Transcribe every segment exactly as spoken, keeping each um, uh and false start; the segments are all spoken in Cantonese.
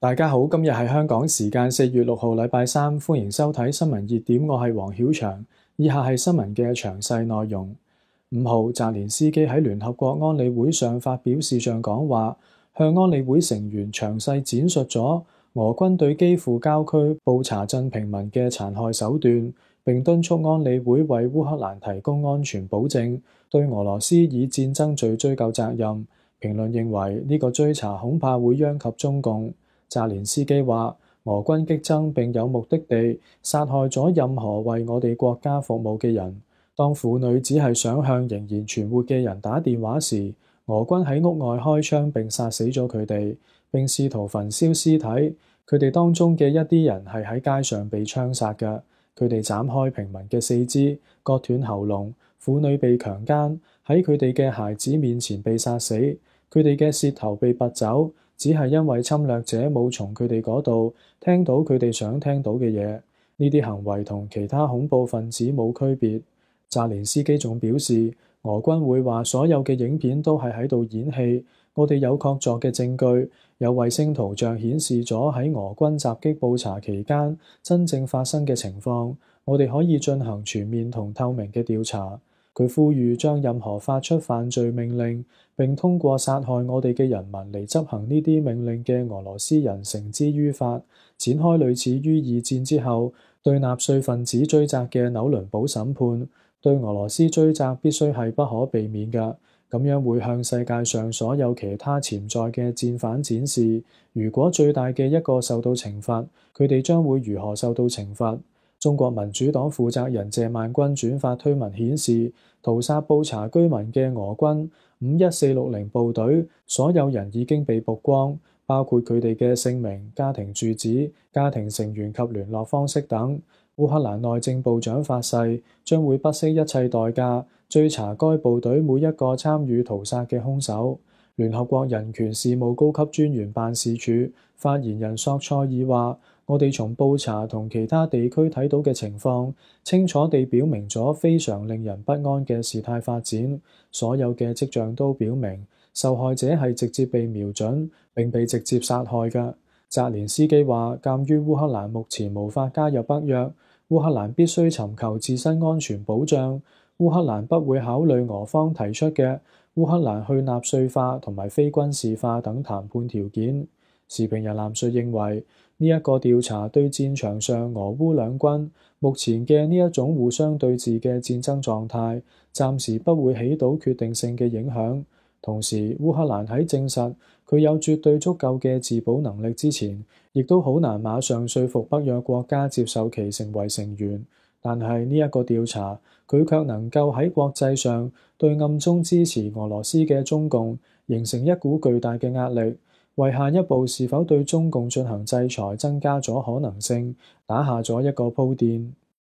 大家好，今日係香港時間四月六號禮拜三，歡迎收睇新聞熱點，我係黃曉翔。以下係新聞嘅詳細內容。五號，澤連斯基喺聯合國安理會上發表視像講話，向安理會成員詳細展述咗俄軍對基輔郊區布查鎮平民嘅殘害手段，並敦促安理會為烏克蘭提供安全保證，對俄羅斯以戰爭罪追究責任。評論認為呢個追查恐怕會殃及中共。澤連斯基話：俄軍激增並有目的地殺害咗任何為我哋國家服務嘅人。當婦女只係想向仍然存活嘅人打電話時，俄軍喺屋外開槍並殺死咗佢哋，並試圖焚燒屍體。佢哋當中嘅一啲人係喺街上被槍殺嘅。佢哋斬開平民嘅四肢，割斷喉嚨，婦女被強姦，喺佢哋嘅孩子面前被殺死。佢哋嘅舌頭被拔走，只係因為侵略者冇從佢哋嗰度聽到佢哋想聽到嘅嘢。呢啲行為同其他恐怖分子冇區別。澤連斯基仲表示，俄軍會話所有嘅影片都係喺度演戲。我哋有確鑿嘅證據，有衛星圖像顯示咗喺俄軍襲擊布查期間真正發生嘅情況。我哋可以進行全面同透明嘅調查。佢呼籲將任何發出犯罪命令並通過殺害我哋嘅人民嚟執行呢啲命令嘅俄羅斯人繩之於法，展開類似於二戰之後對納粹分子追責嘅紐倫堡審判。對俄羅斯追責必須係不可避免嘅，咁樣會向世界上所有其他潛在嘅戰犯展示，如果最大嘅一個受到懲罰，佢哋將會如何受到懲罰。中國民主黨負責人謝萬軍轉發推文顯示，屠殺布查居民嘅俄軍五一四六零部隊所有人已經被曝光，包括佢哋嘅姓名、家庭住址、家庭成員及聯絡方式等。烏克蘭內政部長發誓將會不惜一切代價追查該部隊每一個參與屠殺嘅兇手。聯合國人權事務高級專員辦事處發言人索塞爾話：我哋從布查同其他地區睇到嘅情況，清楚地表明咗非常令人不安嘅事態發展。所有嘅跡象都表明，受害者係直接被瞄準並被直接殺害嘅。澤連斯基話：鑑於烏克蘭目前無法加入北約，烏克蘭必須尋求自身安全保障。烏克蘭不會考慮俄方提出嘅烏克蘭去納粹化同埋非軍事化等談判條件。時評人藍瑞認為，呢一個調查對戰場上俄烏兩軍目前嘅呢一種互相對峙嘅戰爭狀態，暫時不會起到決定性嘅影響。同時，烏克蘭喺證實佢有絕對足夠嘅自保能力之前，亦都好難馬上說服北約國家接受其成為成員。但係呢一個調查，佢卻能夠喺國際上對暗中支持俄羅斯嘅中共形成一股巨大嘅壓力，為下一步是否對中共進行制裁增加咗可能性，打下咗一個鋪墊。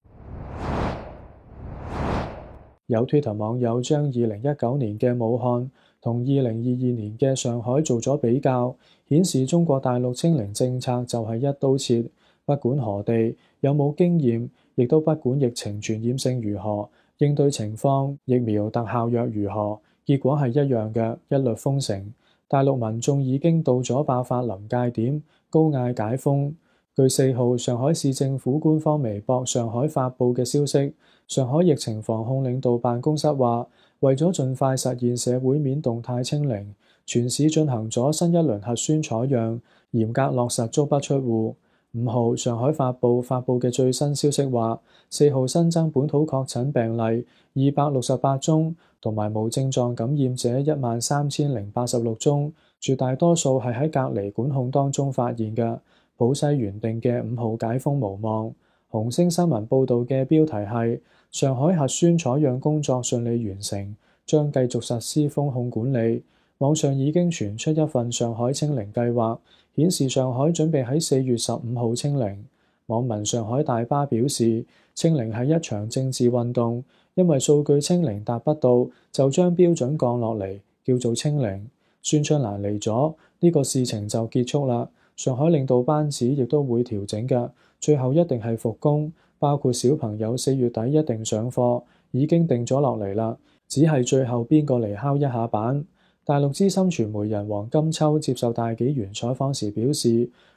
有 Twitter 網友將二零一九年嘅武漢同二零二二年嘅上海做咗比較，顯示中國大陸清零政策就係一刀切，不管何地有冇經驗，亦都不管疫情傳染性如何，應對情況、疫苗特效藥如何，結果係一樣嘅，一律封城。大陸民眾已經到咗爆發臨界點，高嗌解封。據四號上海市政府官方微博上海發布嘅消息，上海疫情防控領導辦公室話，為咗盡快實現社會面動態清零，全市進行咗新一輪核酸採樣，嚴格落實足不出戶。五號上海發布發布嘅最新消息話，四號新增本土確診病例二百六十八宗，同埋無症狀感染者一萬三千零八十六宗，絕大多數係喺隔離管控當中發現嘅。浦西原定嘅五號解封無望。紅星新聞報導嘅標題係：上海核酸採樣工作順利完成，將繼續實施封控管理。網上已經傳出一份上海清零計劃，顯示上海準備喺四月十五號清零。網民上海大巴表示，清零係一場政治運動，因為數據清零達不到，就將標準降落嚟，叫做清零。孫春蘭嚟咗，呢個事情就結束啦。上海領導班子亦都會調整㗎，最後一定係復工，包括小朋友四月底一定上課，已經定咗落嚟啦，只係最後邊個嚟敲一下板。大陸資深傳媒人黃金秋接受大紀元採訪時表示，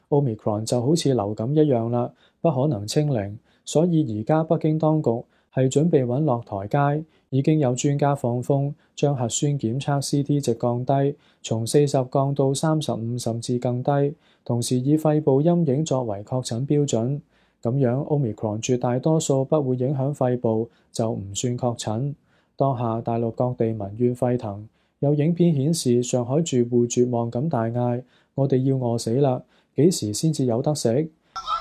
Omicron 就好似流感一樣啦，不可能清零，所以而家北京當局係準備揾落台階，已經有專家放風，將核酸檢測 C T 值降低，從四十降到三十五甚至更低，同時以肺部陰影作為確診標準。咁樣 Omicron 絕大多數不會影響肺部，就唔算確診。當下大陸各地民怨沸騰，有影片顯示上海住戶絕望咁大嗌：我哋要餓死啦，幾時先至有得食？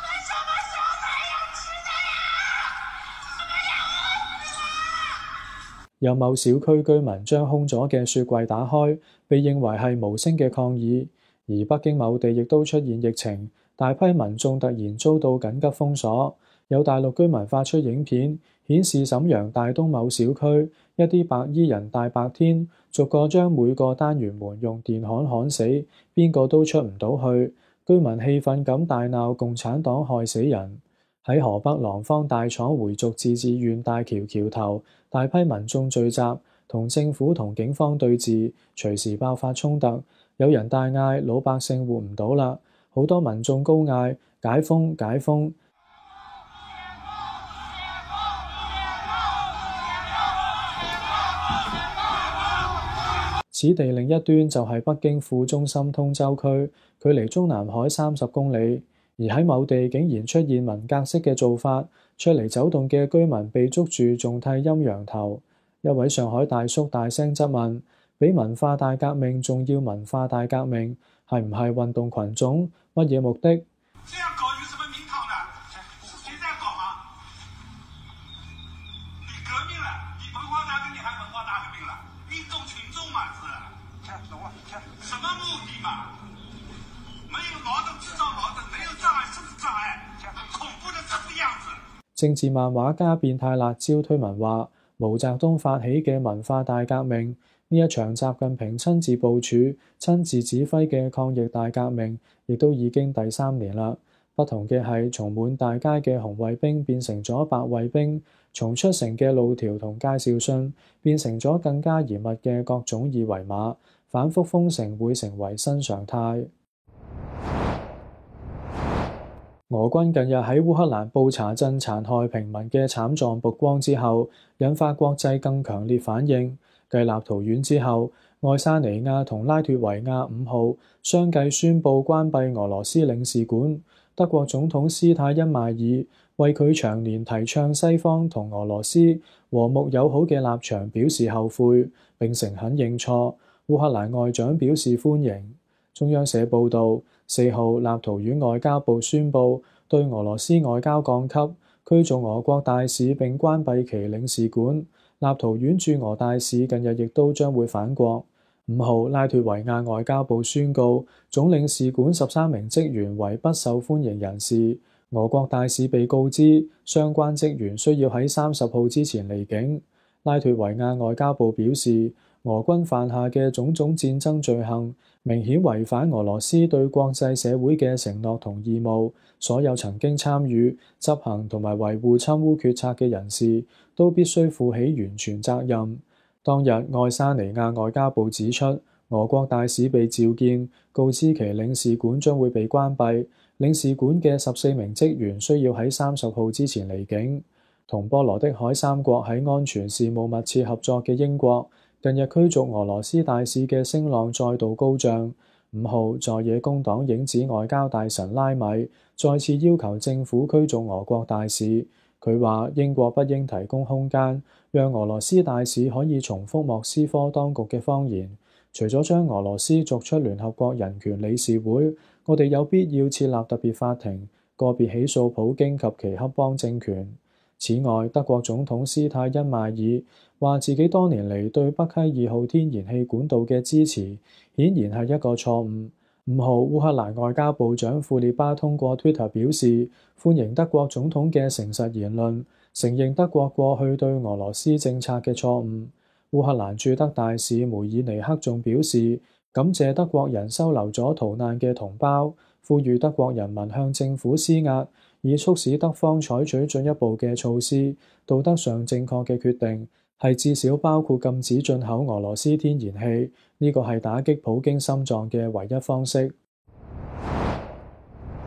有某小區居民將空咗嘅雪櫃打開，被認為係無聲嘅抗議。而北京某地亦都出現疫情，大批民眾突然遭到緊急封鎖。有大陸居民發出影片，顯示瀋陽大東某小區一啲白衣人大白天逐個將每個單元門用電焊焊死，邊個都出唔到去。居民氣憤咁大鬧共產黨害死人。喺河北廊坊大廠回族自治縣大橋橋頭，大批民眾聚集，同政府同警方對峙，隨時爆發衝突。有人大嗌老百姓活唔到啦，好多民眾高嗌解封解封。此地另一端就係北京副中心通州區，距離中南海三十公里。而喺某地竟然出現文革式嘅做法，出嚟走動嘅居民被捉住，仲剃陰陽頭。一位上海大叔大聲質問：比文化大革命仲要文化大革命，係唔係運動群眾？乜嘢目的？政治漫畫家變態辣椒推文話：毛澤東發起嘅文化大革命，呢一場習近平親自部署、親自指揮嘅抗疫大革命，亦都已經第三年啦。不同嘅係，從滿大街嘅紅衛兵變成咗白衛兵，從出城嘅路條同介紹信變成咗更加嚴密嘅各種二維碼，反覆封城會成為新常態。俄軍近日喺烏克蘭布查鎮殘害平民嘅慘狀曝光之後，引發國際更強烈反應。繼立陶宛之後，愛沙尼亞同拉脫維亞五號相繼宣布關閉俄羅斯領事館。德國總統施泰因邁爾為佢長年提倡西方同俄羅斯和睦友好嘅立場表示後悔，並誠懇認錯。烏克蘭外長表示歡迎。中央社報導，四號立陶宛外交部宣布對俄羅斯外交降級，驅逐俄國大使並關閉其領事館。立陶宛駐俄大使近日亦都將會返國。五號，拉脫維亞外交部宣告總領事館十三名職員為不受歡迎人士。俄國大使被告知相關職員需要喺三十號之前離境。拉脫維亞外交部表示，俄軍犯下嘅種種戰爭罪行，明顯違反俄羅斯對國際社會嘅承諾同義務。所有曾經參與、執行同埋維護侵烏決策嘅人士，都必須負起完全責任。當日，愛沙尼亞外交部指出，俄國大使被召見，告知其領事館將會被關閉，領事館嘅十四名職員需要喺三十號之前離境。同波羅的海三國喺安全事務密切合作嘅英國，近日驅逐俄羅斯大使嘅聲浪再度高漲。五號，在野工黨影子外交大臣拉米再次要求政府驅逐俄國大使。佢話英國不應提供空間，讓俄羅斯大使可以重複莫斯科當局嘅謊言。除咗將俄羅斯逐出聯合國人權理事會，我哋有必要設立特別法庭，個別起訴普京及其黑幫政權。此外，德國總統施泰因邁爾話自己多年嚟對北溪二號天然氣管道嘅支持，顯然係一個錯誤。五號，烏克蘭外交部長庫列巴通過 Twitter 表示，歡迎德國總統嘅誠實言論，承認德國過去對俄羅斯政策嘅錯誤。烏克蘭駐德大使梅爾尼克仲表示，感謝德國人收留咗逃難嘅同胞，呼籲德國人民向政府施壓，以促使德方採取進一步嘅措施。道德上正確嘅決定係至少包括禁止進口俄羅斯天然氣，呢個係打擊普京心臟嘅唯一方式。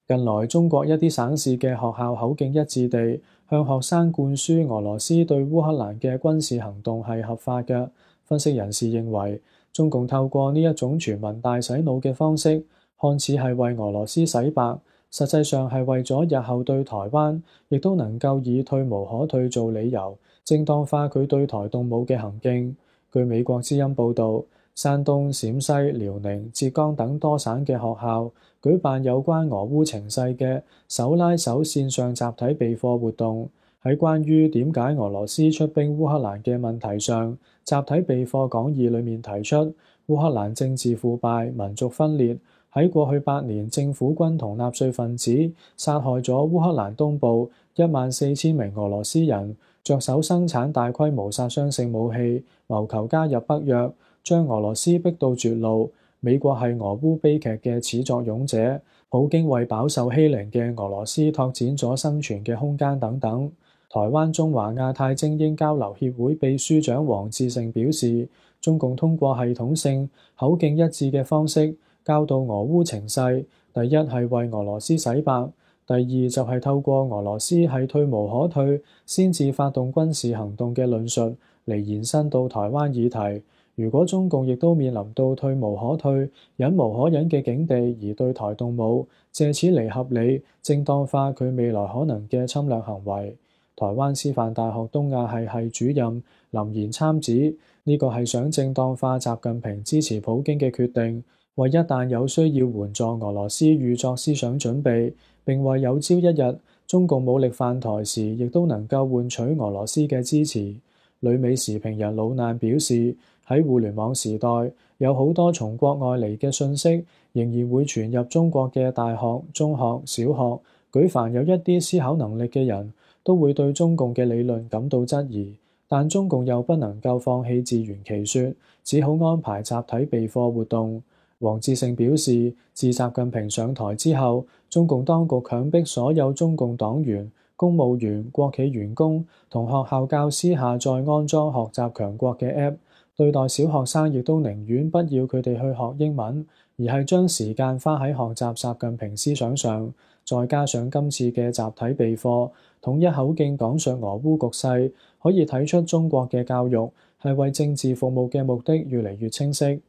近來中國一啲省市嘅學校口徑一致地向學生灌輸俄羅斯對烏克蘭嘅軍事行動係合法嘅。分析人士認為，中共透過呢一種全民大洗腦嘅方式，看似係為俄羅斯洗白，實際上係為咗日後對台灣亦都能夠以退無可退做理由，正當化佢對台動武嘅行徑。據美國之音報導，山東、陝西、遼寧、浙江等多省嘅學校舉辦有關俄烏情勢嘅手拉手線上集體備課活動。喺關於點解俄羅斯出兵烏克蘭嘅問題上，集體備課講義裡面提出，烏克蘭政治腐敗、民族分裂，喺過去八年政府軍同納粹分子殺害咗烏克蘭東部一萬四千名俄羅斯人，着手生產大規模殺傷性武器，謀求加入北約，將俄羅斯逼到絕路。美國係俄烏悲劇嘅始作俑者，普京為飽受欺凌嘅俄羅斯拓展咗生存嘅空間等等。台灣中華亞太精英交流協會秘書長黃志成表示，中共通過系統性、口徑一致嘅方式教導俄烏情勢，第一係為俄羅斯洗白，第二就係透過俄羅斯係退無可退先至發動軍事行動嘅論述嚟延伸到台灣議題。如果中共亦都面臨到退無可退、忍無可忍嘅境地而對台動武，借此嚟合理正當化佢未來可能嘅侵略行為。台灣師範大學東亞系系主任林賢參指，呢個係想正當化習近平支持普京嘅決定，為一旦有需要援助俄羅斯預作思想準備，並為有朝一日中共武力犯台時，亦都能夠換取俄羅斯嘅支持。旅美時評人老難表示，喺互聯網時代，有好多從國外嚟嘅信息仍然會傳入中國嘅大學、中學、小學，舉凡有一啲思考能力嘅人，都會對中共嘅理論感到質疑，但中共又不能夠放棄自圓其說，只好安排集體備課活動。黃志勝表示，自習近平上台之後，中共當局強迫所有中共黨員、公務員、國企員工同學校教師下載安裝學習強國嘅 App， 對待小學生亦都寧願不要佢哋去學英文，而係將時間花喺學習習近平思想上。再加上今次嘅集體備課，統一口徑講述俄烏局勢，可以睇出中國嘅教育係為政治服務嘅目的越嚟越清晰。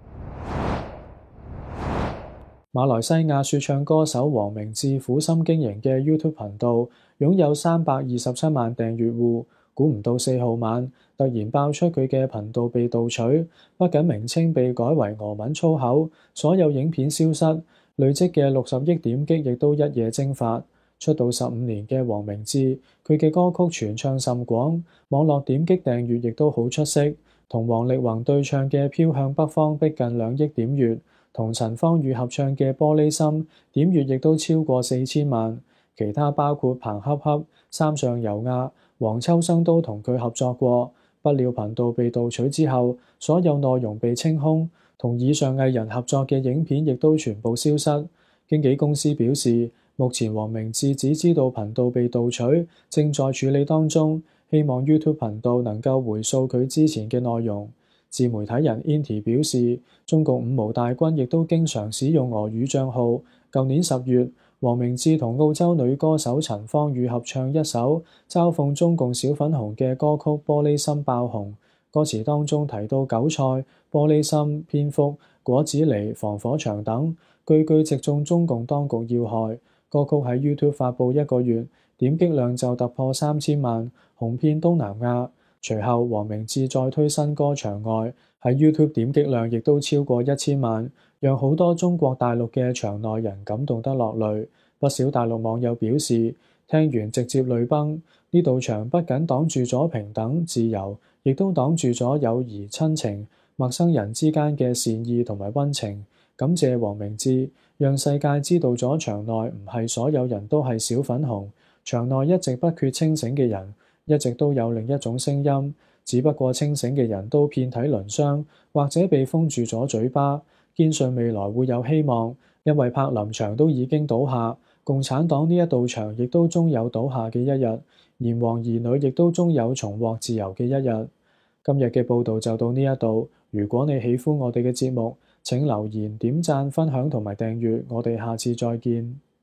馬來西亞說唱歌手黃明志苦心經營嘅 YouTube 頻道擁有三百二十七萬訂閱戶，估唔到四號晚突然爆出佢嘅頻道被盜取，不僅名稱被改為俄文粗口，所有影片消失，累積嘅六十億點擊亦都一夜蒸發。出道十五年嘅黃明志，佢嘅歌曲傳唱甚廣，網絡點擊訂閱亦都好出色，同王力宏對唱嘅《飄向北方》逼近兩億點閱，同陳芳語合唱嘅《玻璃心》點閱亦都超過四千萬。其他包括彭恰恰、三上悠亞、黃秋生都同佢合作過。不料頻道被盜取之後，所有內容被清空，同以上藝人合作嘅影片亦都全部消失。經紀公司表示，目前黃明志只知道頻道被盜取，正在處理當中，希望 YouTube 頻道能夠回溯佢之前嘅內容。自媒體人 Inti 表示，中共五毛大軍亦都經常使用俄語帳號。舊年十月，黃明志同澳洲女歌手陳芳語合唱一首嘲諷中共小粉紅嘅歌曲《玻璃心》爆紅，歌詞當中提到韭菜、玻璃心、蝙蝠、果子狸、防火牆等，句句直中中共當局要害。歌曲喺 YouTube 發布一個月，點擊量就突破三千萬，紅遍東南亞。隨後，黃明志再推新歌《牆外》，喺 YouTube 點擊量亦都超過一千萬，讓好多中國大陸嘅場內人感動得落淚。不少大陸網友表示，聽完直接淚崩。呢道牆不僅擋住咗平等自由，亦都擋住咗友誼親情、陌生人之間嘅善意同埋溫情。感謝黃明志，讓世界知道咗場內唔係所有人都係小粉紅，場內一直不缺清醒嘅人，一直都有另一種聲音，只不過清醒嘅人都遍體鱗傷，或者被封住咗嘴巴。堅信未來會有希望，因為柏林牆都已經倒下，共產黨呢一道牆亦都終有倒下嘅一日，炎黃兒女亦都終有重獲自由嘅一日。今日嘅報導就到呢一度，如果你喜歡我哋嘅節目，請留言、點讚、分享同埋訂閱，我哋下次再見。